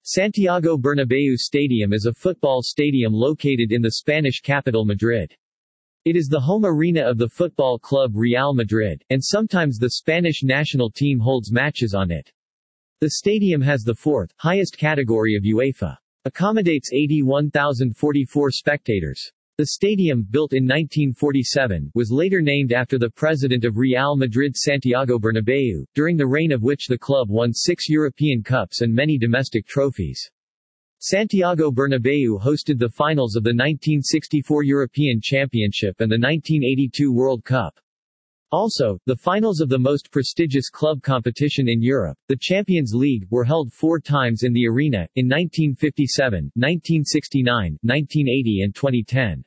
Santiago Bernabéu Stadium is a football stadium located in the Spanish capital Madrid. It is the home arena of the football club Real Madrid, and sometimes the Spanish national team holds matches on it. The stadium has the fourth, highest category of UEFA. Accommodates 81,044 spectators. The stadium, built in 1947, was later named after the president of Real Madrid Santiago Bernabéu, during the reign of which the club won 6 European Cups and many domestic trophies. Santiago Bernabéu hosted the finals of the 1964 European Championship and the 1982 World Cup. Also, the finals of the most prestigious club competition in Europe, the Champions League, were held 4 times in the arena, in 1957, 1969, 1980 and 2010.